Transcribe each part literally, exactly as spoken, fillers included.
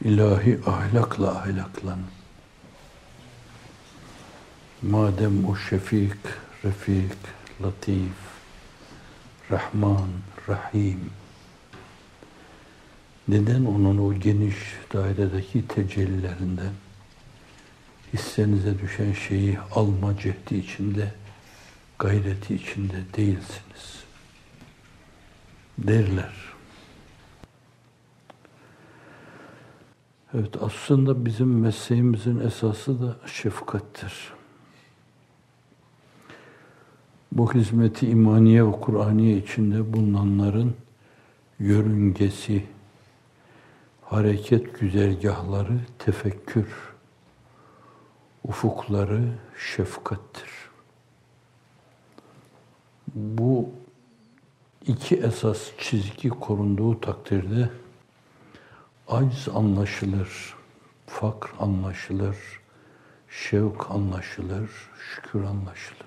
İlahi ahlakla ahlaklan. Madem o şefik, refik, latif, Rahman, Rahim, neden onun o geniş dairedeki tecellilerinden hissenize düşen şeyi alma cehdi içinde, gayreti içinde değilsiniz derler. Evet, aslında bizim mesleğimizin esası da şefkattir. Bu hizmeti imaniye ve Kur'aniye içinde bulunanların yörüngesi, hareket güzergahları, tefekkür, ufukları şefkattir. Bu iki esas çizgi korunduğu takdirde acz anlaşılır, fakr anlaşılır, şevk anlaşılır, şükür anlaşılır.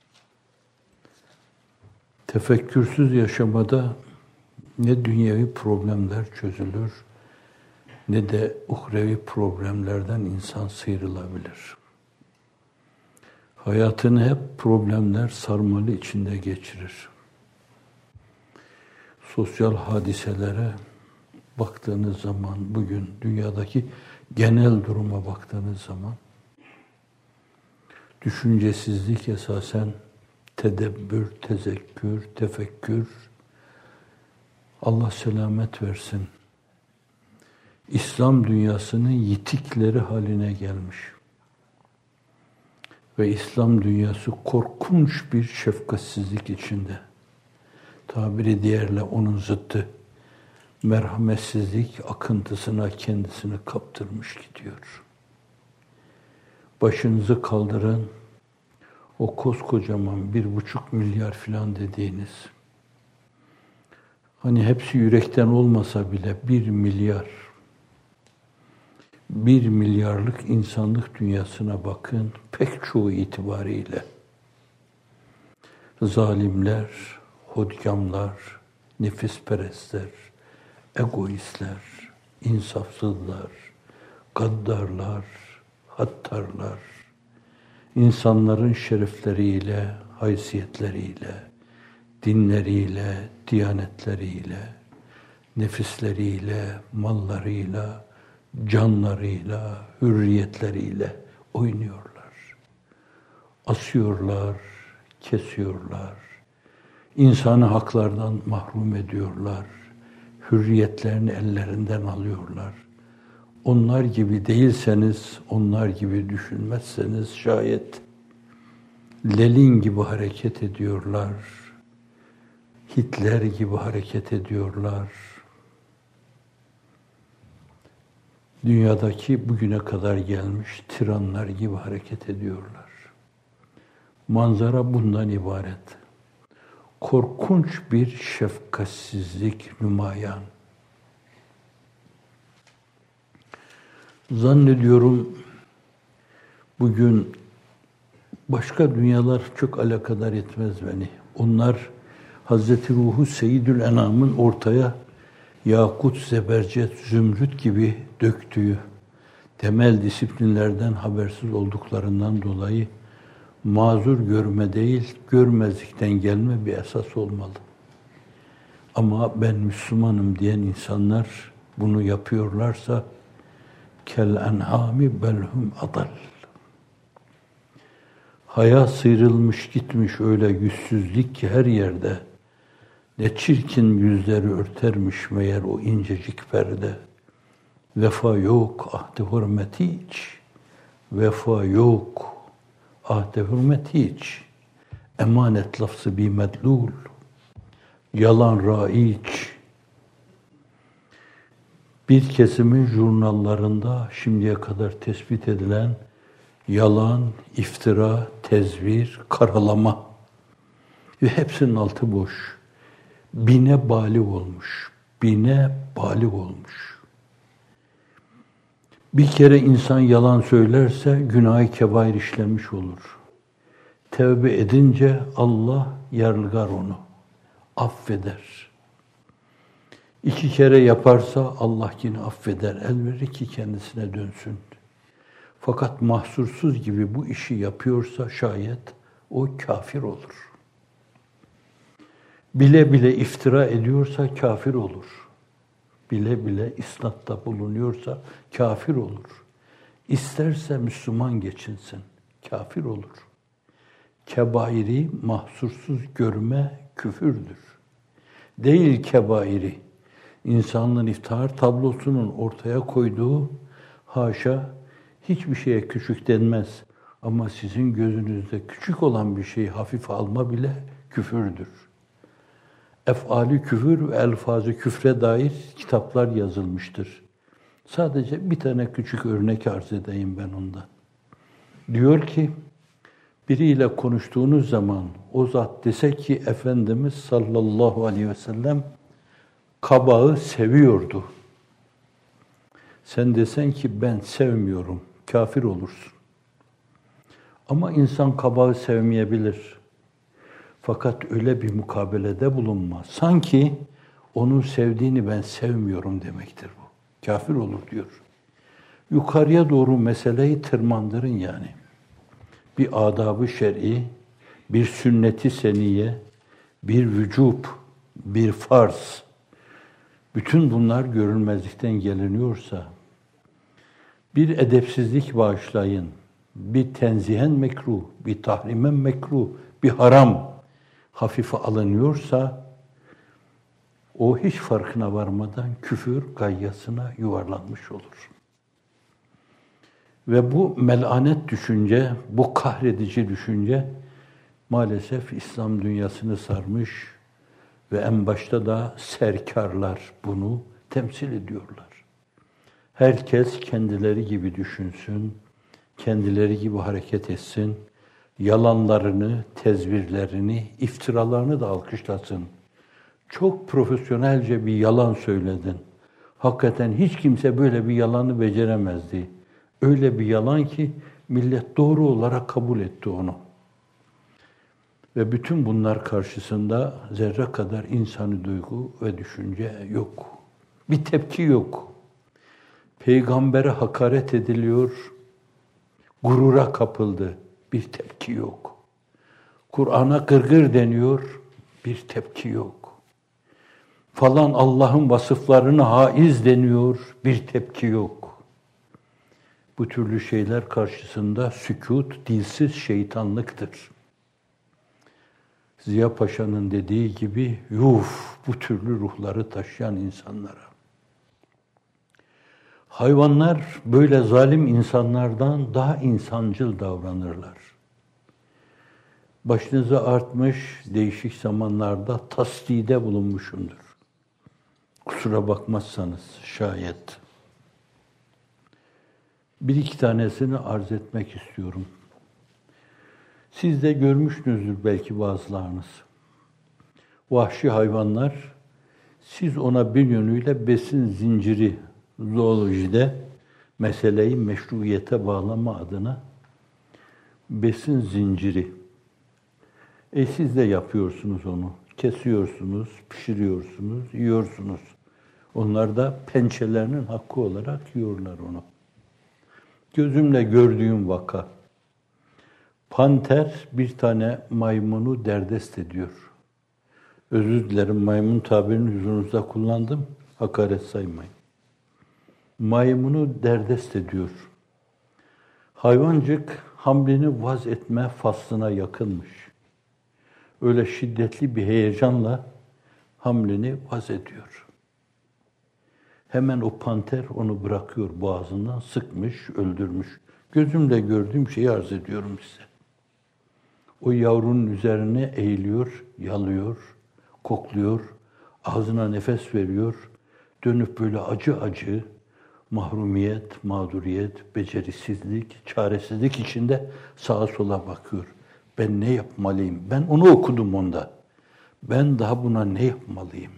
Tefekkürsüz yaşamada ne dünyevi problemler çözülür, ne de uhrevi problemlerden insan sıyrılabilir. Hayatını hep problemler sarmalı içinde geçirir. Sosyal hadiselere baktığınız zaman, bugün dünyadaki genel duruma baktığınız zaman, düşüncesizlik esasen tedebbür, tezekkür, tefekkür, Allah selamet versin, İslam dünyasının yitikleri haline gelmiş. Ve İslam dünyası korkunç bir şefkatsizlik içinde. Tabiri diğerle onun zıttı, merhametsizlik akıntısına kendisini kaptırmış gidiyor. Başınızı kaldırın, o koskocaman bir buçuk milyar filan dediğiniz, hani hepsi yürekten olmasa bile bir milyar, bir milyarlık insanlık dünyasına bakın, pek çoğu itibariyle zalimler, hodgamlar, nefisperestler, egoistler, insafsızlar, gaddarlar, hattarlar, insanların şerefleriyle, haysiyetleriyle, dinleriyle, diyanetleriyle, nefisleriyle, mallarıyla, canlarıyla, hürriyetleriyle oynuyorlar. Asıyorlar, kesiyorlar, insanı haklardan mahrum ediyorlar, hürriyetlerini ellerinden alıyorlar. Onlar gibi değilseniz, onlar gibi düşünmezseniz şayet Lenin gibi hareket ediyorlar, Hitler gibi hareket ediyorlar. Dünyadaki bugüne kadar gelmiş tiranlar gibi hareket ediyorlar. Manzara bundan ibaret. Korkunç bir şefkatsizlik nümayan. Zannediyorum bugün başka dünyalar çok alakadar etmez beni. Onlar Hazreti Ruhu Seyyidül Enam'ın ortaya yakut, zebercet, zümrüt gibi döktüğü temel disiplinlerden habersiz olduklarından dolayı mazur görme değil, görmezlikten gelme bir esas olmalı. Ama ben Müslümanım diyen insanlar bunu yapıyorlarsa kel en'ami belhum adal. Haya sıyrılmış gitmiş öyle yüzsüzlük ki her yerde. Ne çirkin yüzleri örtermiş meğer o incecik perde. Vefa yok, ahde hürmeti hiç. Vefa yok, ahde hürmeti hiç. Emanet lafzı bir medlul. Yalan raiç. Bir kesimin jurnallarında şimdiye kadar tespit edilen yalan, iftira, tezvir, karalama ve hepsinin altı boş. Bine balik olmuş, bine balik olmuş. Bir kere insan yalan söylerse günah-ı kebair işlemiş olur. Tevbe edince Allah yarlıgar onu, affeder. İki kere yaparsa Allah yine affeder, el verir ki kendisine dönsün. Fakat mahsursuz gibi bu işi yapıyorsa şayet o kafir olur. Bile bile iftira ediyorsa kafir olur. Bile bile isnatta bulunuyorsa kafir olur. İsterse Müslüman geçinsin, kafir olur. Kebairi mahsursuz görme küfürdür. Değil kebairi, insanlığın iftihar tablosunun ortaya koyduğu, haşa, hiçbir şeye küçük denmez. Ama sizin gözünüzde küçük olan bir şeyi hafife alma bile küfürdür. Ef'ali küfür ve elfazı küfre dair kitaplar yazılmıştır. Sadece bir tane küçük örnek arz edeyim ben ondan. Diyor ki, biriyle konuştuğunuz zaman o zat dese ki Efendimiz sallallahu aleyhi ve sellem kabağı seviyordu. Sen desen ki ben sevmiyorum, kafir olursun. Ama insan kabağı sevmeyebilir. Fakat öyle bir mukabelede bulunma. Sanki onun sevdiğini ben sevmiyorum demektir bu. Kafir olur diyor. Yukarıya doğru meseleyi tırmandırın yani. Bir adab-ı şer'i, bir sünnet-i seniye, bir vücub, bir farz. Bütün bunlar görülmezlikten geliniyorsa, bir edepsizlik bağışlayın, bir tenzihen mekruh, bir tahrimen mekruh, bir haram hafife alınıyorsa, o hiç farkına varmadan küfür gayyasına yuvarlanmış olur. Ve bu melanet düşünce, bu kahredici düşünce maalesef İslam dünyasını sarmış ve en başta da serkarlar bunu temsil ediyorlar. Herkes kendileri gibi düşünsün, kendileri gibi hareket etsin, yalanlarını, tezvirlerini, iftiralarını da alkışlasın. Çok profesyonelce bir yalan söyledin. Hakikaten hiç kimse böyle bir yalanı beceremezdi. Öyle bir yalan ki millet doğru olarak kabul etti onu. Ve bütün bunlar karşısında zerre kadar insani duygu ve düşünce yok. Bir tepki yok. Peygambere hakaret ediliyor, gurura kapıldı. Bir tepki yok. Kur'an'a gırgır deniyor, bir tepki yok. Falan Allah'ın vasıflarına haiz deniyor, bir tepki yok. Bu türlü şeyler karşısında sükût, dilsiz şeytanlıktır. Ziya Paşa'nın dediği gibi, yuf bu türlü ruhları taşıyan insanlara. Hayvanlar böyle zalim insanlardan daha insancıl davranırlar. Başınıza artmış değişik zamanlarda tasdide bulunmuşumdur. Kusura bakmazsanız şayet. Bir iki tanesini arz etmek istiyorum. Siz de görmüşsünüzdür belki bazılarınız. Vahşi hayvanlar, siz ona bir yönüyle besin zinciri, zoolojide meseleyi meşruiyete bağlama adına besin zinciri. E siz de yapıyorsunuz onu. Kesiyorsunuz, pişiriyorsunuz, yiyorsunuz. Onlar da pençelerinin hakkı olarak yiyorlar onu. Gözümle gördüğüm vaka. Panter bir tane maymunu derdest ediyor. Özür dilerim, maymun tabirini huzurunuzda kullandım. Hakaret saymayın. Maymunu derdest ediyor. Hayvancık hamlini vaz etme faslına yakınmış. Öyle şiddetli bir heyecanla hamlini vaz ediyor. Hemen o panter onu bırakıyor, boğazından sıkmış, öldürmüş. Gözümle gördüğüm şeyi arz ediyorum size. O yavrunun üzerine eğiliyor, yalıyor, kokluyor, ağzına nefes veriyor. Dönüp böyle acı acı, mahrumiyet, mağduriyet, becerisizlik, çaresizlik içinde sağa sola bakıyor. Ben ne yapmalıyım? Ben onu okudum onda. Ben daha buna ne yapmalıyım?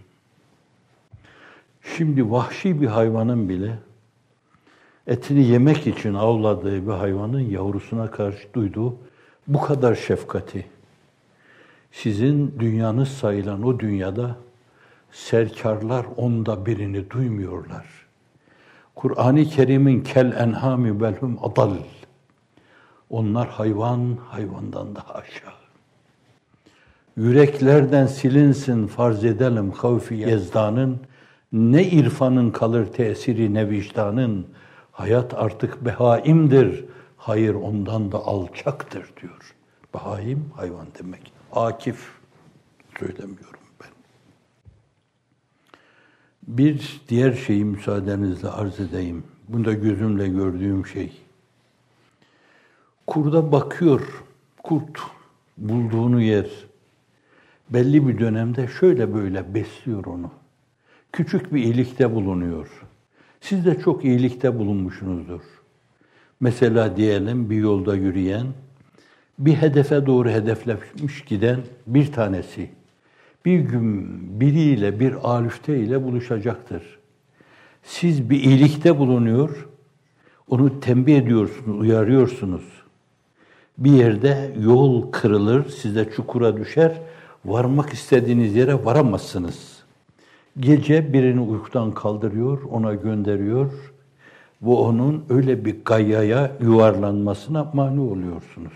Şimdi vahşi bir hayvanın bile etini yemek için avladığı bir hayvanın yavrusuna karşı duyduğu bu kadar şefkati, sizin dünyanız sayılan o dünyada Serkarlar onda birini duymuyorlar. Kur'an-ı Kerim'in kel enhami belhum adal. Onlar hayvan, hayvandan daha aşağı. Yüreklerden silinsin farz edelim havfi yezdanın. Ne irfanın kalır tesiri ne vicdanın. Hayat artık behaimdir. Hayır ondan da alçaktır diyor. Behaim hayvan demek. Akif söylemiyorum ben. Bir diğer şeyi müsaadenizle arz edeyim. Bunda gözümle gördüğüm şey. Kurda bakıyor, kurt bulduğunu yer. Belli bir dönemde şöyle böyle besliyor onu. Küçük bir iyilikte bulunuyor. Siz de çok iyilikte bulunmuşsunuzdur. Mesela diyelim bir yolda yürüyen, bir hedefe doğru hedeflemiş giden bir tanesi, bir gün biriyle, bir alüfte ile buluşacaktır. Siz bir iyilikte bulunuyor, onu tembih ediyorsunuz, uyarıyorsunuz. Bir yerde yol kırılır, siz de çukura düşer, varmak istediğiniz yere varamazsınız. Gece birini uykudan kaldırıyor, ona gönderiyor. Bu onun öyle bir gayaya yuvarlanmasına mani oluyorsunuz.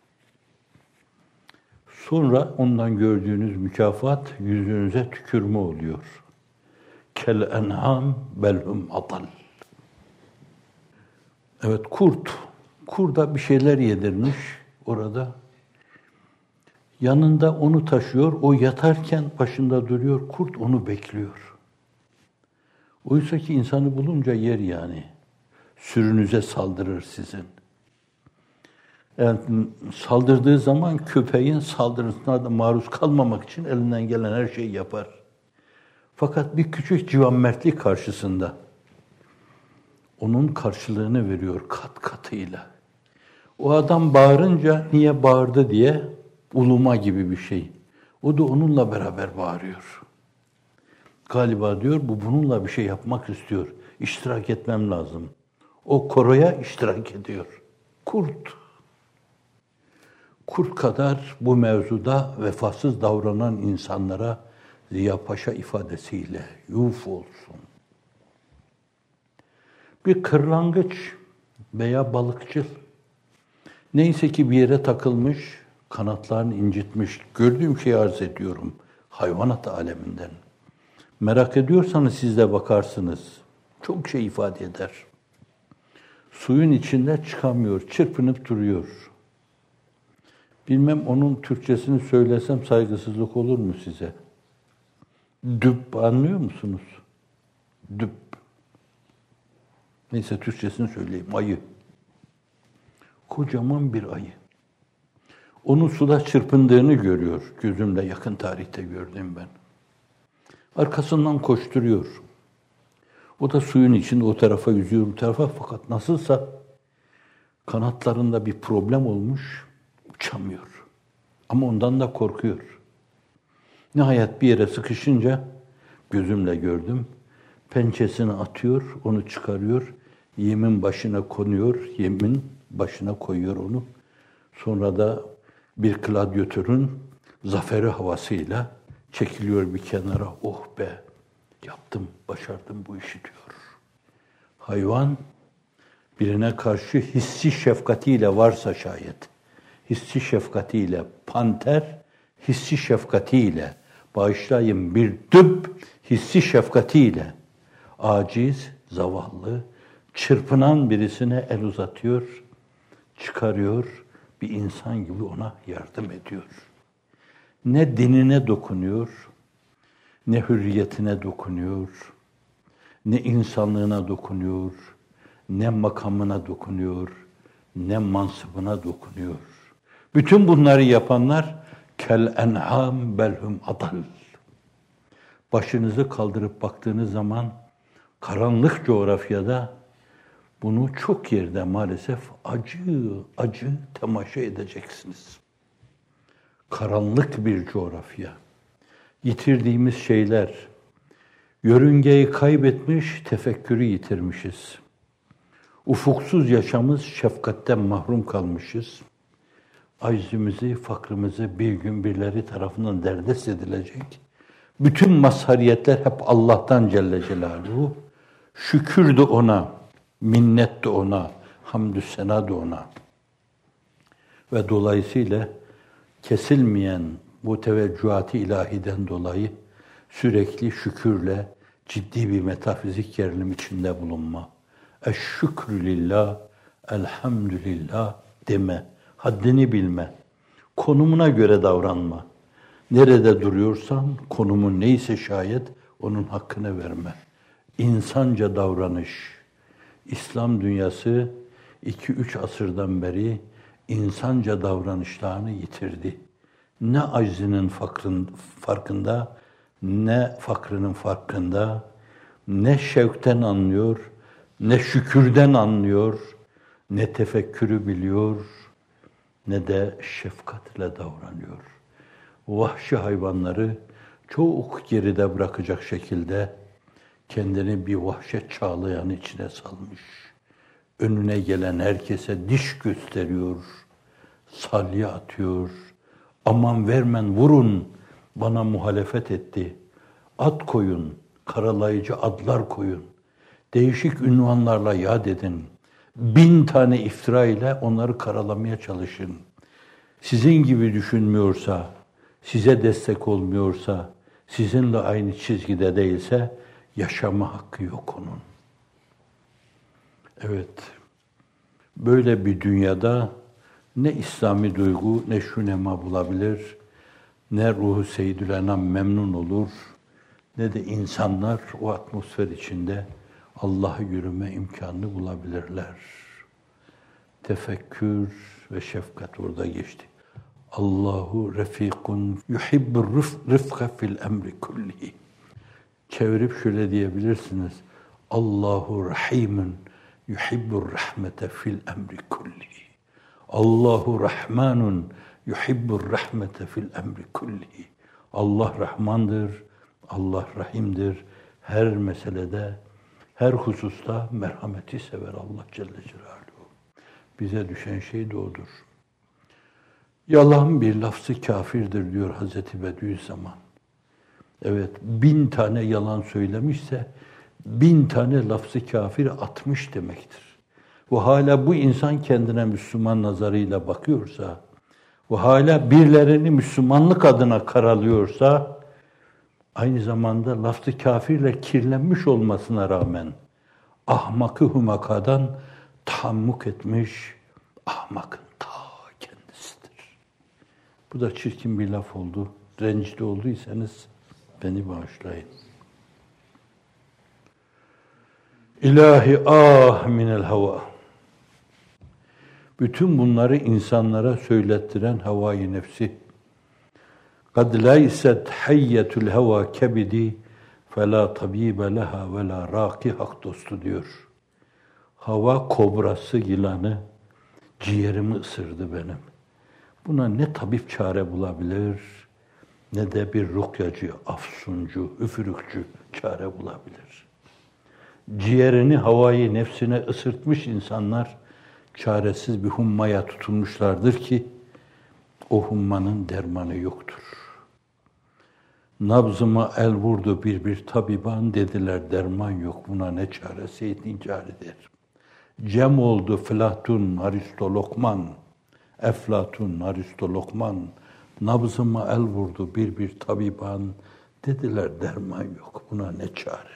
Sonra ondan gördüğünüz mükafat yüzünüze tükürme oluyor. Kel en'am belhum adal. Evet, kurt. Kurda bir şeyler yedirmiş orada. Yanında onu taşıyor, o yatarken başında duruyor, kurt onu bekliyor. Oysa ki insanı bulunca yer yani. Sürünüze saldırır sizin. Yani saldırdığı zaman köpeğin saldırısına da maruz kalmamak için elinden gelen her şeyi yapar. Fakat bir küçük civanmertlik karşısında onun karşılığını veriyor kat katıyla. O adam bağırınca niye bağırdı diye uluma gibi bir şey. O da onunla beraber bağırıyor. Galiba diyor bu bununla bir şey yapmak istiyor. İştirak etmem lazım. O koroya iştirak ediyor. Kurt. Kurt kadar bu mevzuda vefasız davranan insanlara Ziya Paşa ifadesiyle yuf olsun. Bir kırlangıç veya balıkçı neyse ki bir yere takılmış, kanatlarını incitmiş. Gördüğüm şeyi arz ediyorum hayvanat aleminden. Merak ediyorsanız siz de bakarsınız. Çok şey ifade eder. Suyun içinde çıkamıyor, çırpınıp duruyor. Bilmem onun Türkçesini söylesem saygısızlık olur mu size? Düp anlıyor musunuz? Düp. Neyse Türkçesini söyleyeyim. Ayı. Kocaman bir ayı. Onun suda çırpındığını görüyor. Gözümle yakın tarihte gördüm ben. Arkasından koşturuyor. O da suyun içinde o tarafa yüzüyor, bu tarafa. Fakat nasılsa kanatlarında bir problem olmuş, uçamıyor. Ama ondan da korkuyor. Nihayet bir yere sıkışınca gözümle gördüm. Pençesini atıyor, onu çıkarıyor. Yemin başına konuyor, yemin başına koyuyor onu. Sonra da bir gladyatörün zaferi havasıyla çekiliyor bir kenara. Oh be, yaptım, başardım bu işi diyor. Hayvan birine karşı hissi şefkatiyle varsa şayet, hissi şefkatiyle, panter hissi şefkatiyle, bağışlayın bir düp hissi şefkatiyle, aciz, zavallı, çırpınan birisine el uzatıyor, çıkarıyor, bir insan gibi ona yardım ediyor. Ne dinine dokunuyor, ne hürriyetine dokunuyor, ne insanlığına dokunuyor, ne makamına dokunuyor, ne mansıbına dokunuyor. Bütün bunları yapanlar kel en'am belhum adal. Başınızı kaldırıp baktığınız zaman karanlık coğrafyada bunu çok yerde maalesef acı acı temaşa edeceksiniz. Karanlık bir coğrafya. Yitirdiğimiz şeyler, yörüngeyi kaybetmiş, tefekkürü yitirmişiz. Ufuksuz yaşamız, şefkatten mahrum kalmışız. Aczimizi, fakrımızı bir gün birileri tarafından derdest edilecek Bütün mazhariyetler hep Allah'tan Celle Celaluhu. Şükür de ona, minnet de ona, hamdü sena da ona. Ve dolayısıyla kesilmeyen bu teveccühat-ı ilahiden dolayı sürekli şükürle ciddi bir metafizik gerilim içinde bulunma. Eşşükrü lillah, elhamdülillah deme, haddini bilme, konumuna göre davranma. Nerede duruyorsan, konumun neyse şayet onun hakkını verme. İnsanca davranış. İslam dünyası iki üç asırdan beri insanca davranışlarını yitirdi. Ne aczinin fakrın, farkında, ne fakrının farkında, ne şevkten anlıyor, ne şükürden anlıyor, ne tefekkürü biliyor, ne de şefkatle davranıyor. Vahşi hayvanları çok geride bırakacak şekilde kendini bir vahşet çağlayan içine salmış. Önüne gelen herkese diş gösteriyor, salya atıyor. Aman vermen, vurun, bana muhalefet etti. Ad koyun, karalayıcı adlar koyun. Değişik ünvanlarla yad edin. Bin tane iftira ile onları karalamaya çalışın. Sizin gibi düşünmüyorsa, size destek olmuyorsa, sizinle aynı çizgide değilse, yaşama hakkı yok onun. Evet, böyle bir dünyada ne İslami duygu, ne şunema bulabilir, ne ruhu seyyidül enam memnun olur, ne de insanlar o atmosfer içinde Allah'ı yürüme imkanını bulabilirler. Tefekkür ve şefkat orada geçti. Allahu refikun yuhibbur rifka fil emri kullihi. Çevirip şöyle diyebilirsiniz. Allahu rahimun yuhibbur rahmete fil emri kullihi. Allahu rahmanun yuhibbur rahmete fil emri kullihi. Allah Rahmandır, Allah Rahim'dir. Her meselede, her hususta merhameti sever Allah Celle Celaluhu. Bize düşen şey de odur. Yalan bir lafzı kafirdir diyor Hazreti Bediüzzaman. Evet, bin tane yalan söylemişse, bin tane lafzı kafir atmış demektir. Ve hala bu insan kendine Müslüman nazarıyla bakıyorsa, ve hala birilerini Müslümanlık adına karalıyorsa, aynı zamanda lafzı kafirle kirlenmiş olmasına rağmen, ahmakı humakadan tahammuk etmiş, ahmakın ta kendisidir. Bu da çirkin bir laf oldu. Rencide olduysanız beni bağışlayın. İlahi ah minel hava. Bütün bunları insanlara söylettiren havai nefsi. قَدْ لَيْسَتْ حَيَّةُ الْهَوَا كَبِدِي فَلَا طَب۪يبَ لَهَا وَلَا رَاقِ hak dostu diyor. Hava kobrası yılanı ciğerimi ısırdı benim. Buna ne tabip çare bulabilir, ne de bir rukyacı, afsuncu, üfürükçü çare bulabilir. Ciğerini havayı nefsine ısırtmış insanlar çaresiz bir hummaya tutulmuşlardır ki o hummanın dermanı yoktur. Nabzıma el vurdu bir bir tabiban, dediler derman yok, buna ne çaresi incar eder. Cem oldu Flatun, Aristo, Lokman, Eflatun, Aristo, Lokman, nabzıma el vurdu bir bir tabiban, dediler derman yok, buna ne çare.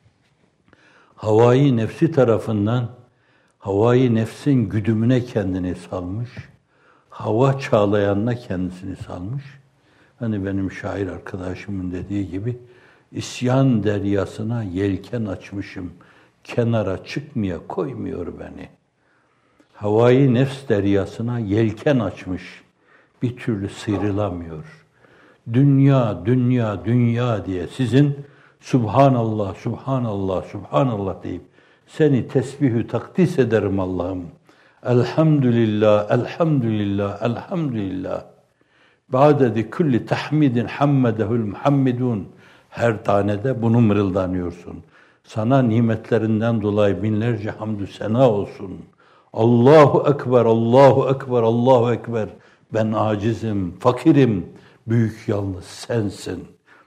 Havai nefsi tarafından, havai nefsin güdümüne kendini salmış, hava çağlayanına kendisini salmış. Hani benim şair arkadaşımın dediği gibi, isyan deryasına yelken açmışım, kenara çıkmaya koymuyor beni. Havai nefs deryasına yelken açmış, bir türlü sıyrılamıyor. Dünya, dünya, dünya diye sizin Subhanallah, Subhanallah, Subhanallah deyip seni tesbihü takdis ederim Allah'ım. Elhamdülillah, elhamdülillah, elhamdülillah. Ba'dedi kulli tahmidin hammedehul muhammedun. Her tanede bunu mırıldanıyorsun. Sana nimetlerinden dolayı binlerce hamdü sena olsun. Allahu Ekber, Allahu Ekber, Allahu Ekber. Ben acizim, fakirim. Büyük yalnız sensin.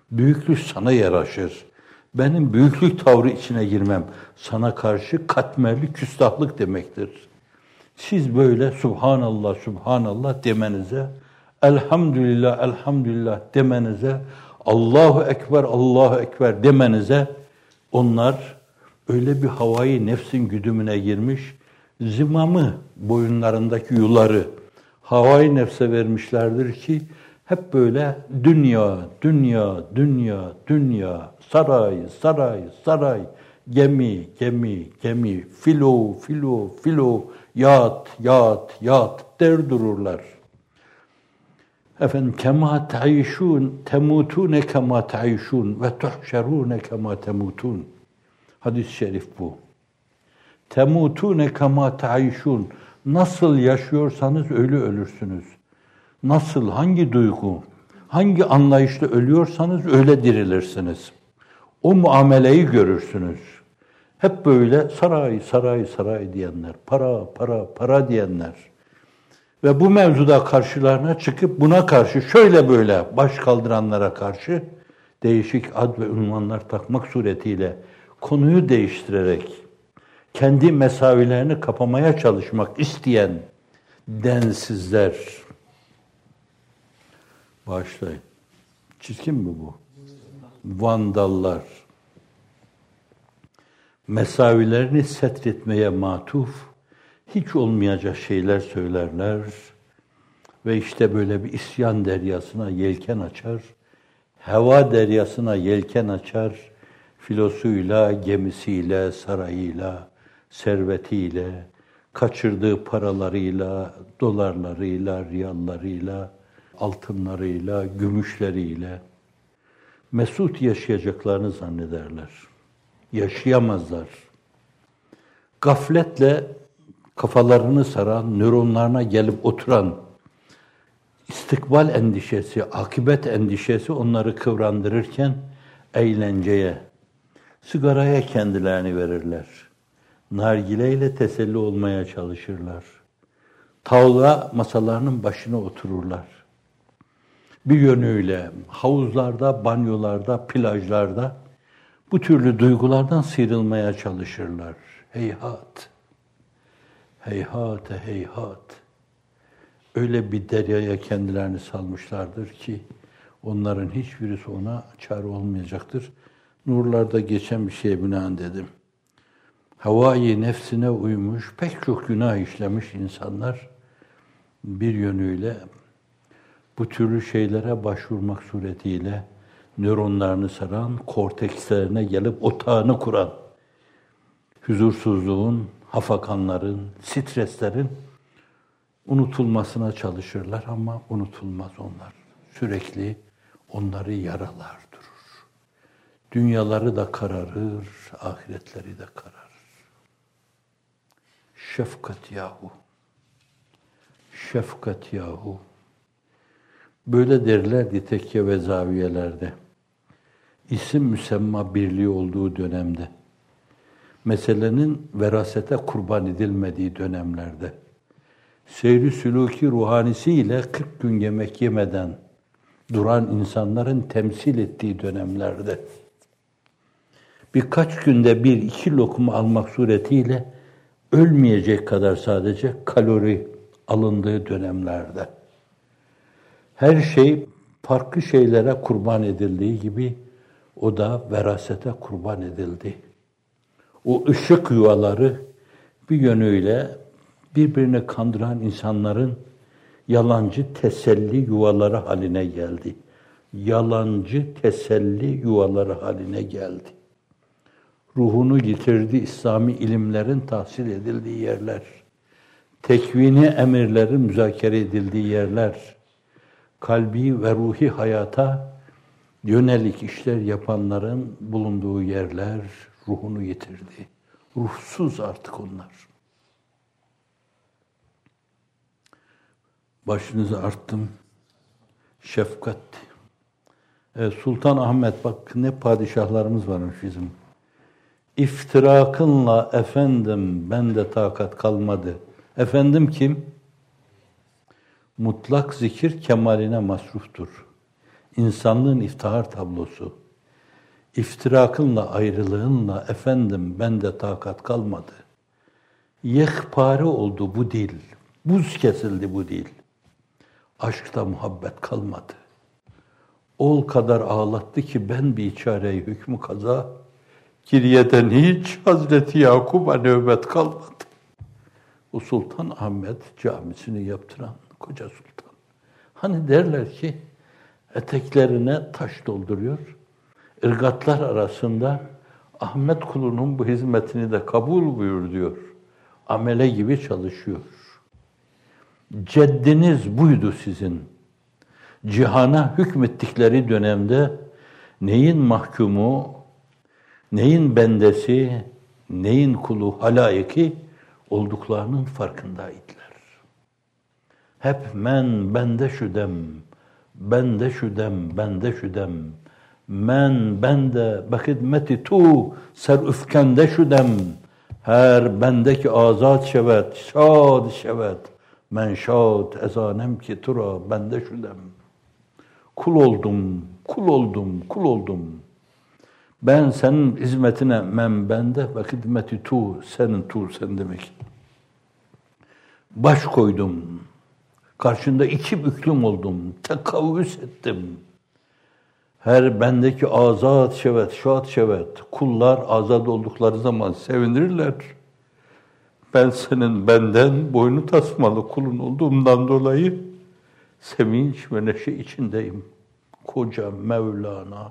Büyüklük sana yaraşır. Benim büyüklük tavrı içine girmem sana karşı katmerli küstahlık demektir. Siz böyle Subhanallah, Subhanallah demenize, Elhamdülillah, Elhamdülillah demenize, Allahu Ekber, Allahu Ekber demenize, onlar öyle bir havayı nefsin güdümüne girmiş, zimamı, boyunlarındaki yuları havayı nefse vermişlerdir ki, hep böyle dünya, dünya, dünya, dünya, saray, saray, saray, gemi, gemi, gemi, filo, filo, filo, yat, yat, yat der dururlar. Efendim, kema taişun, temutune kema taişun ve tuhşerune kema temutun. Hadis-i şerif bu. Temutune kema taişun. Nasıl yaşıyorsanız öyle ölürsünüz. Nasıl, hangi duygu, hangi anlayışla ölüyorsanız öyle dirilirsiniz. O muameleyi görürsünüz. Hep böyle saray, saray, saray diyenler, para, para, para diyenler. Ve bu mevzuda karşılarına çıkıp buna karşı şöyle böyle baş kaldıranlara karşı değişik ad ve ünvanlar takmak suretiyle konuyu değiştirerek kendi mesavilerini kapamaya çalışmak isteyen densizler. Bağışlayın. Çirkin mi bu? Vandallar. Mesavilerini setretmeye matuf, hiç olmayacak şeyler söylerler ve işte böyle bir isyan deryasına yelken açar, heva deryasına yelken açar, filosuyla, gemisiyle, sarayıyla, servetiyle, kaçırdığı paralarıyla, dolarlarıyla, riyallarıyla, altınlarıyla, gümüşleriyle mesut yaşayacaklarını zannederler. Yaşayamazlar. Gafletle kafalarını saran, nöronlarına gelip oturan istikbal endişesi, akıbet endişesi onları kıvrandırırken eğlenceye, sigaraya kendilerini verirler. Nargileyle teselli olmaya çalışırlar. Tavla masalarının başına otururlar. Bir yönüyle havuzlarda, banyolarda, plajlarda bu türlü duygulardan sıyrılmaya çalışırlar. Heyhat, heyhat, heyhat. Öyle bir deryaya kendilerini salmışlardır ki onların hiçbirisi ona çare olmayacaktır. Nurlarda geçen bir şeye binaen dedim. Havai nefsine uymuş, pek çok günah işlemiş insanlar bir yönüyle bu türlü şeylere başvurmak suretiyle nöronlarını saran, kortekslerine gelip otağını kuran, huzursuzluğun, hafakanların, streslerin unutulmasına çalışırlar ama unutulmaz onlar. Sürekli onları yaralar durur. Dünyaları da kararır, ahiretleri de kararır. Şefkat yahu. Şefkat yahu. Böyle derlerdi tekke ve zaviyelerde. İsim müsemma birliği olduğu dönemde. Meselenin verasete kurban edilmediği dönemlerde. Seyri sülûki ruhanisiyle kırk gün yemek yemeden duran insanların temsil ettiği dönemlerde. Birkaç günde bir iki lokma almak suretiyle ölmeyecek kadar sadece kalori alındığı dönemlerde. Her şey farklı şeylere kurban edildiği gibi o da verasete kurban edildi. O ışık yuvaları bir yönüyle birbirini kandıran insanların yalancı teselli yuvaları haline geldi. Yalancı teselli yuvaları haline geldi. Ruhunu yitirdi İslami ilimlerin tahsil edildiği yerler. Tekvini emirlerin müzakere edildiği yerler. Kalbi ve ruhi hayata yönelik işler yapanların bulunduğu yerler ruhunu yitirdi. Ruhsuz artık onlar. Başınızı arttım. Şefkat. Evet, Sultan Ahmet, bak ne padişahlarımız varmış bizim. İftirakınla efendim bende takat kalmadı. Efendim kim? Mutlak zikir kemaline masruftur. insanlığın iftihar tablosu. İftirakınla, ayrılığınla efendim bende takat kalmadı. Yekpare oldu bu dil. Buz kesildi bu dil. Aşkta muhabbet kalmadı. Ol kadar ağlattı ki ben bir çareyi hükmü kaza, giriyeden hiç Hazreti Yakub'a nöbet kalmadı. O Sultan Ahmet camisini yaptıran koca sultan. Hani derler ki eteklerine taş dolduruyor. Irgatlar arasında Ahmet kulunun bu hizmetini de kabul buyur diyor. Amele gibi çalışıyor. Ceddiniz buydu sizin. Cihana hükmettikleri dönemde neyin mahkumu, neyin bendesi, neyin kulu halayiki olduklarının farkındaydılar. Hep men, bende şu dem, bende şu dem, bende şu dem, men, bende, behidmeti tu, ser üfkende şu dem, her bendeki azat şevet, şad şevet, men şad ezanem ki tura, bende şu dem. Kul oldum, kul oldum, kul oldum. Ben senin hizmetine men bende ve hizmeti tu, senin tu sen demek. Baş koydum. Karşında iki büklüm oldum. Tekavvüs ettim. Her bendeki azat şevet, şad şevet. Kullar azad oldukları zaman sevinirler. Ben senin benden boynu tasmalı kulun olduğumdan dolayı sevinç ve neşe içindeyim. Koca Mevlana.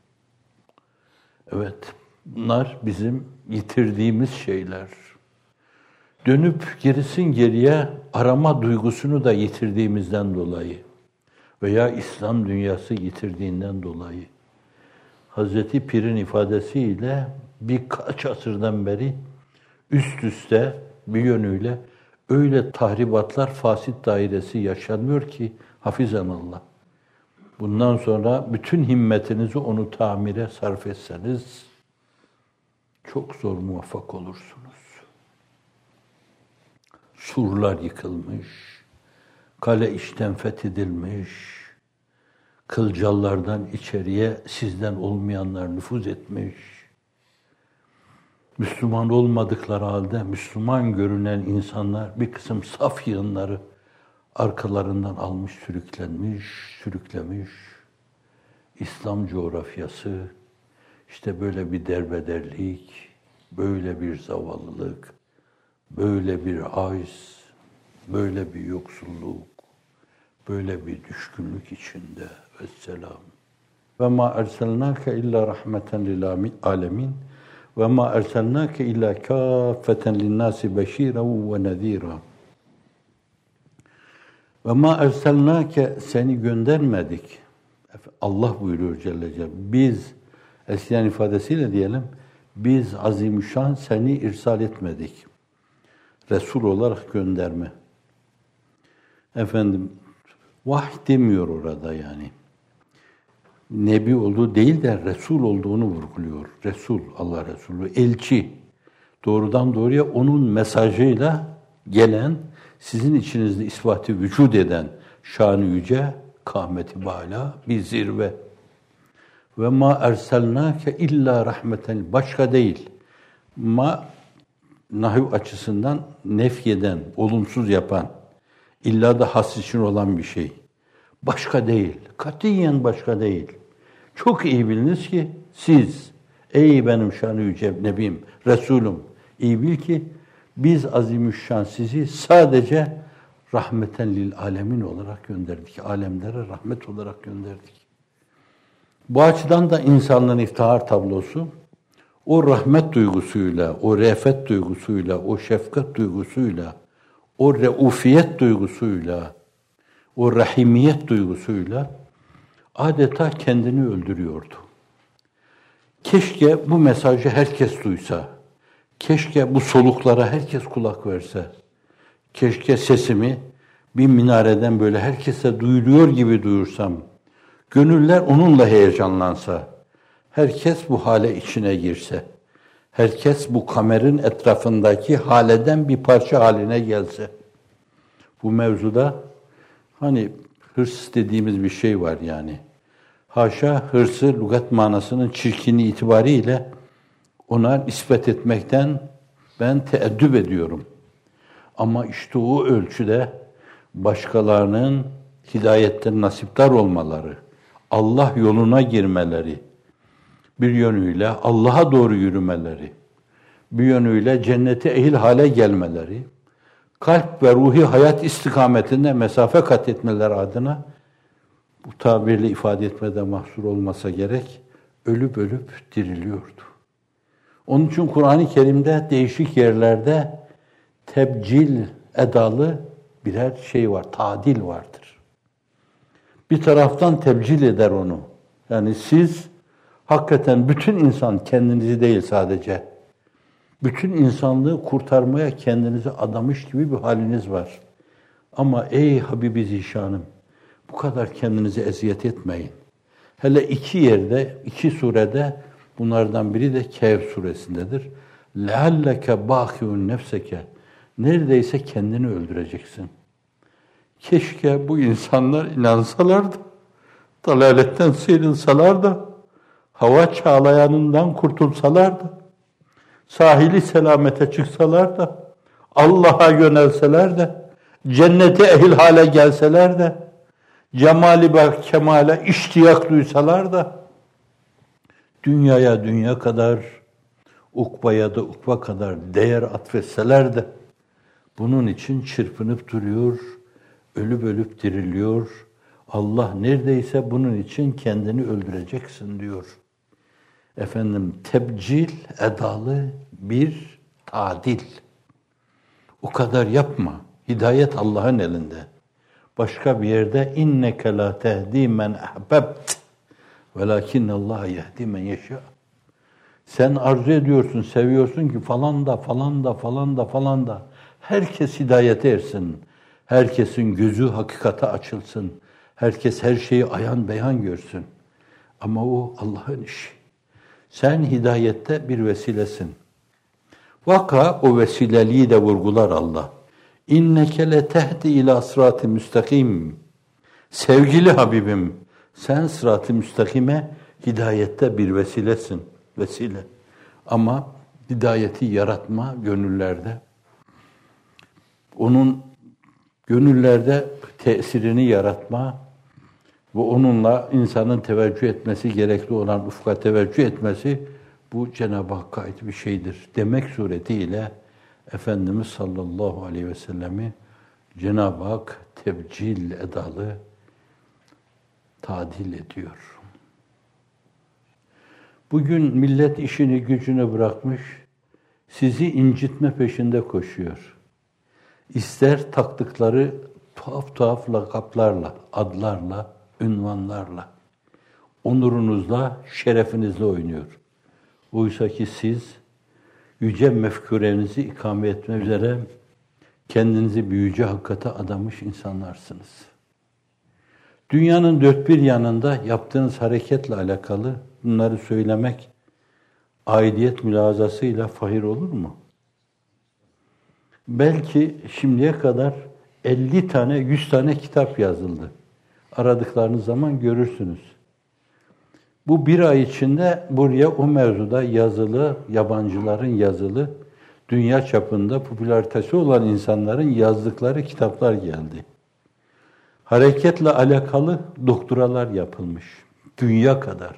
Evet, bunlar bizim yitirdiğimiz şeyler. Dönüp gerisin geriye arama duygusunu da yitirdiğimizden dolayı veya İslam dünyası yitirdiğinden dolayı. Hazreti Pir'in ifadesiyle birkaç asırdan beri üst üste bir yönüyle öyle tahribatlar, fasit dairesi yaşanıyor ki hafizanallah. Bundan sonra bütün himmetinizi onu tamire sarf etseniz çok zor muvaffak olursunuz. Surlar yıkılmış, kale içten fethedilmiş, kılcallardan içeriye sizden olmayanlar nüfuz etmiş. Müslüman olmadıkları halde Müslüman görünen insanlar bir kısım saf yığınları arkalarından almış, sürüklenmiş, sürüklemiş. İslam coğrafyası işte böyle bir derbederlik, böyle bir zavallılık, böyle bir aciz, böyle bir yoksulluk, böyle bir düşkünlük içinde. Vesselam. Ve ma erselnâke illa rahmeten lil âlemin ve ma erselnâke illa kâffeten linnâsi beşîren ve nezîrâ. Ve ma erselnâke seni göndermedik. Allah buyuruyor Celle Celle. Biz, eskiyen ifadesiyle diyelim, biz azimüşşan seni irsal etmedik. Resul olarak gönderme. Efendim, vahiy demiyor orada yani. Nebi olduğu değil de Resul olduğunu vurguluyor. Resul, Allah Resulü, elçi. Doğrudan doğruya onun mesajıyla gelen, sizin içinizde ispatı vücud eden şan-ı yüce, kâhmet-i bâlâ bir zirve. Ve ma erselnâke illa rahmeten, başka değil. Ma nahiv açısından nefyeden, olumsuz yapan, illa da has için olan bir şey. Başka değil, katiyen başka değil. Çok iyi biliniz ki siz, ey benim şan-ı yüce Nebim, Resulüm, iyi bil ki biz azimüşşan sizi sadece rahmeten lil alemin olarak gönderdik. Alemlere rahmet olarak gönderdik. Bu açıdan da insanlığın iftihar tablosu, o rahmet duygusuyla, o re'fet duygusuyla, o şefkat duygusuyla, o reufiyet duygusuyla, o rahimiyet duygusuyla adeta kendini öldürüyordu. Keşke bu mesajı herkes duysa, keşke bu soluklara herkes kulak verse, keşke sesimi bir minareden böyle herkese duyuluyor gibi duyursam, gönüller onunla heyecanlansa, herkes bu hale içine girse, herkes bu kamerin etrafındaki haleden bir parça haline gelse. Bu mevzuda hani hırs dediğimiz bir şey var yani. Haşa hırsı lügat manasının çirkinliği itibariyle ona nispet etmekten ben teeddüp ediyorum. Ama işte o ölçüde başkalarının hidayetten nasipdar olmaları, Allah yoluna girmeleri, bir yönüyle Allah'a doğru yürümeleri, bir yönüyle cennete ehil hale gelmeleri, kalp ve ruhi hayat istikametinde mesafe kat etmeleri adına bu tabirle ifade etmede mahsur olmasa gerek, ölüp ölüp diriliyordu. Onun için Kur'an-ı Kerim'de değişik yerlerde tebcil edalı birer şey var, tadil vardır. Bir taraftan tebcil eder onu. Yani siz hakikaten bütün insan, kendinizi değil sadece, bütün insanlığı kurtarmaya kendinizi adamış gibi bir haliniz var. Ama ey Habibi Zişanım, bu kadar kendinizi eziyet etmeyin. Hele iki yerde, iki surede, bunlardan biri de Kehf suresindedir. لَعَلَّكَ بَاخِعُنْ نَفْسَكَ Neredeyse kendini öldüreceksin. Keşke bu insanlar inansalar da, dalaletten sıyrılsalar da, hava çağlayanından kurtulsalar da, sahili selamete çıksalar da, Allah'a yönelseler de, cennete ehil hale gelseler de, cemali ve kemale iştiyak duysalar da, dünyaya dünya kadar, ukbaya da ukba kadar değer atfetseler de, bunun için çırpınıp duruyor, ölüp ölüp diriliyor. Allah neredeyse bunun için kendini öldüreceksin diyor. Efendim tebcil edalı bir tadil. O kadar yapma. Hidayet Allah'ın elinde. Başka bir yerde inneke la tehdi men ahbebt velakinnallaha yehdi men yeşâ. Sen arzu ediyorsun, seviyorsun ki falan da falan da falan da falan da herkes hidayete ersin. Herkesin gözü hakikate açılsın. Herkes her şeyi ayan beyan görsün. Ama o Allah'ın işi. Sen hidayette bir vesilesin. Vaka o vesileliği de vurgular Allah. İnneke letehdi ila sırat-ı müstakim. Sevgili Habibim, sen sırat-ı müstakime hidayette bir vesilesin. Vesile. Ama hidayeti yaratma gönüllerde. Onun gönüllerde tesirini yaratma ve onunla insanın teveccüh etmesi, gerekli olan ufka teveccüh etmesi, bu Cenab-ı Hakk'a ait bir şeydir demek suretiyle Efendimiz sallallahu aleyhi ve sellemi Cenab-ı Hak tebcil edalı tadil ediyor. Bugün millet işini gücünü bırakmış, sizi incitme peşinde koşuyor. İster taktıkları tuhaf tuhaf lakaplarla, adlarla, ünvanlarla, onurunuzla, şerefinizle oynuyor. Oysa ki siz yüce mefkurenizi ikame etme üzere kendinizi büyüce hakikate adamış insanlarsınız. Dünyanın dört bir yanında yaptığınız hareketle alakalı bunları söylemek aidiyet mülazasıyla fahir olur mu? Belki şimdiye kadar elli tane, yüz tane kitap yazıldı. Aradıklarınız zaman görürsünüz. Bu bir ay içinde buraya o mevzuda yazılı, yabancıların yazılı, dünya çapında popülaritesi olan insanların yazdıkları kitaplar geldi. Hareketle alakalı doktoralar yapılmış. Dünya kadar.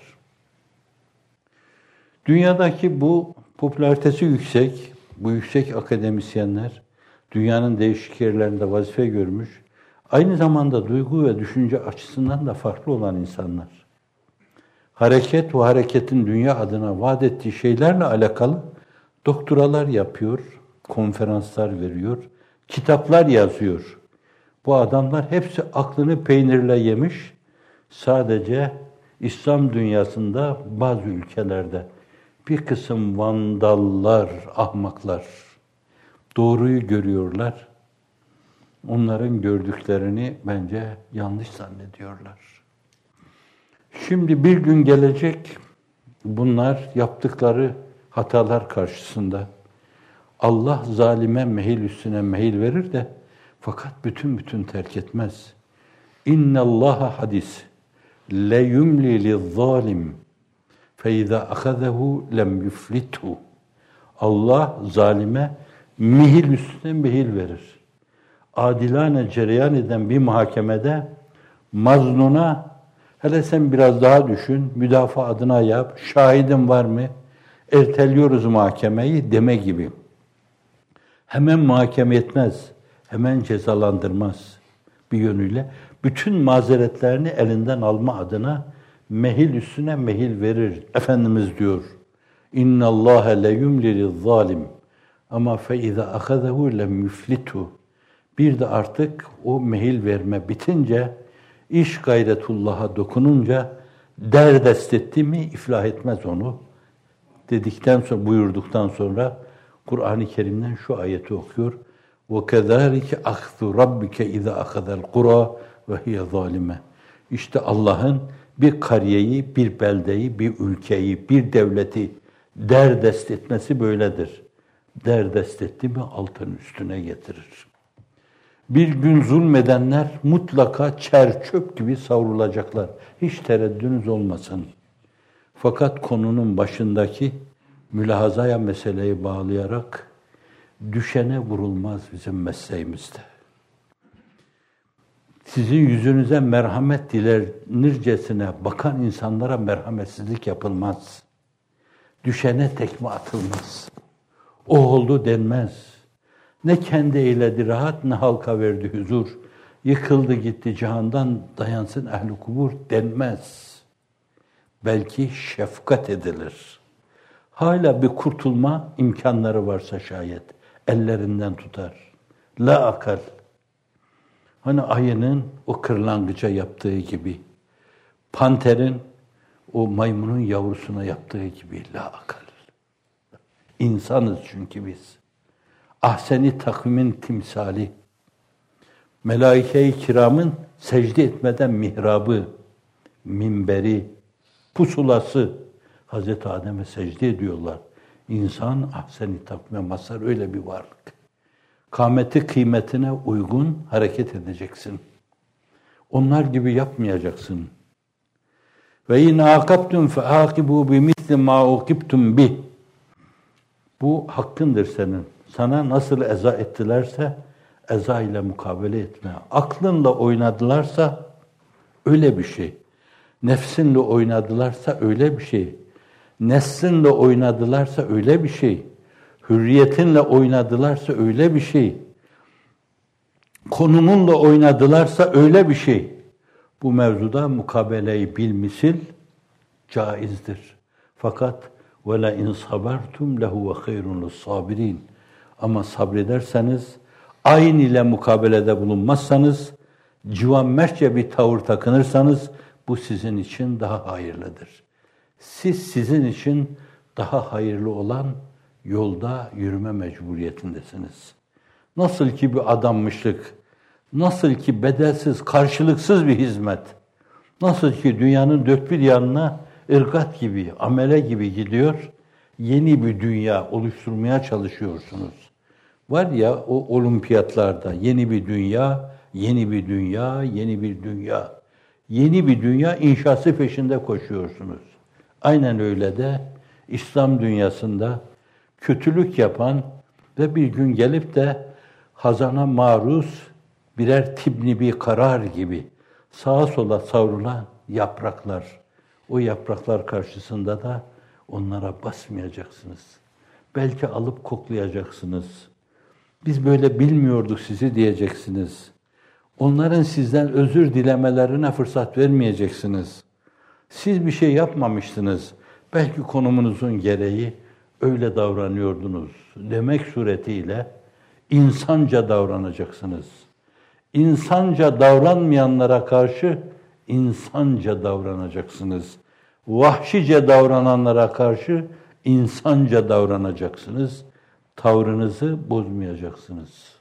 Dünyadaki bu popülaritesi yüksek, bu yüksek akademisyenler, dünyanın değişik yerlerinde vazife görmüş, aynı zamanda duygu ve düşünce açısından da farklı olan insanlar. Hareket ve hareketin dünya adına vaat ettiği şeylerle alakalı doktoralar yapıyor, konferanslar veriyor, kitaplar yazıyor. Bu adamlar hepsi aklını peynirle yemiş, sadece İslam dünyasında bazı ülkelerde bir kısım vandallar, ahmaklar doğruyu görüyorlar. Onların gördüklerini bence yanlış zannediyorlar. Şimdi bir gün gelecek, bunlar yaptıkları hatalar karşısında Allah zalime mehil üstüne mehil verir de fakat bütün bütün terk etmez. İnnallaha hadis le yumli liz-zalim fe iza ahazahu lem yuflithu. Allah zalime mihil üstüne mihil verir. Adilane cereyan eden bir muhakemede mazluna hele sen biraz daha düşün, müdafaa adına yap, şahidin var mı? Erteliyoruz muhakemeyi deme gibi. Hemen muhakeme etmez, hemen cezalandırmaz bir yönüyle. Bütün mazeretlerini elinden alma adına mehil üstüne mehil verir. Efendimiz diyor, İnna Allah le yumlil zalim ama fe iza ahazahu lem yuflitu. Bir de artık o mehil verme bitince, iş gayretullah'a dokununca derdest etti mi iflah etmez onu. Dedikten sonra, buyurduktan sonra Kur'an-ı Kerim'den şu ayeti okuyor. وَكَذَٰلِكَ أَخْذُ رَبِّكَ اِذَا أَخَذَ الْقُرَى وَهِيَ ظَالِمَةٌ. İşte Allah'ın bir kariyeyi, bir beldeyi, bir ülkeyi, bir devleti derdest etmesi böyledir. Derdest etti mi altın üstüne getirir. Bir gün zulmedenler mutlaka çer çöp gibi savrulacaklar. Hiç tereddünüz olmasın. Fakat konunun başındaki mülahazaya meseleyi bağlayarak düşene vurulmaz bizim mesleğimizde. Sizin yüzünüze merhamet dilenircesine bakan insanlara merhametsizlik yapılmaz. Düşene tekme atılmaz. O oldu denmez. Ne kendi eyledi rahat, ne halka verdi huzur. Yıkıldı gitti cihandan, dayansın ehli kubur denmez. Belki şefkat edilir. Hala bir kurtulma imkanları varsa şayet ellerinden tutar. La akal. Hani ayının o kırlangıca yaptığı gibi, panterin o maymunun yavrusuna yaptığı gibi la akal. İnsanız çünkü biz. Ahseni takvimin timsali. Melaike-i kiramın secde etmeden mihrabı, minberi, pusulası. Hazreti Adem'e secde ediyorlar. İnsan ahsen-i takvime mazhar öyle bir varlık. Kâmeti kıymetine uygun hareket edeceksin. Onlar gibi yapmayacaksın. Ve in aqabtum fe aqibu bimisli ma uqibtum bih. Bu hakkındır senin. Sana nasıl eza ettilerse eza ile mukabele etme. Aklınla oynadılarsa öyle bir şey. Nefsinle oynadılarsa öyle bir şey. Neslinle oynadılarsa öyle bir şey. Hürriyetinle oynadılarsa öyle bir şey. Konumunla oynadılarsa öyle bir şey. Bu mevzuda mukabeleyi bilmisil caizdir. Fakat وَلَا اِنْ صَبَرْتُمْ لَهُ وَخَيْرٌ لِلصَّابِرِينَ. Ama sabrederseniz, ayn ile mukabelede bulunmazsanız, civanmertçe bir tavır takınırsanız, bu sizin için daha hayırlıdır. Siz sizin için daha hayırlı olan yolda yürüme mecburiyetindesiniz. Nasıl ki bir adanmışlık, nasıl ki bedelsiz, karşılıksız bir hizmet, nasıl ki dünyanın dört bir yanına ırgat gibi, amele gibi gidiyor, yeni bir dünya oluşturmaya çalışıyorsunuz. Var ya o olimpiyatlarda yeni bir dünya, yeni bir dünya, yeni bir dünya, yeni bir dünya inşası peşinde koşuyorsunuz. Aynen öyle de İslam dünyasında kötülük yapan ve bir gün gelip de hazana maruz birer tibni bir karar gibi sağa sola savrulan yapraklar. O yapraklar karşısında da onlara basmayacaksınız. Belki alıp koklayacaksınız. Biz böyle bilmiyorduk sizi diyeceksiniz. Onların sizden özür dilemelerine fırsat vermeyeceksiniz. Siz bir şey yapmamıştınız. Belki konumunuzun gereği öyle davranıyordunuz demek suretiyle insanca davranacaksınız. İnsanca davranmayanlara karşı insanca davranacaksınız. Vahşice davrananlara karşı insanca davranacaksınız. Tavrınızı bozmayacaksınız.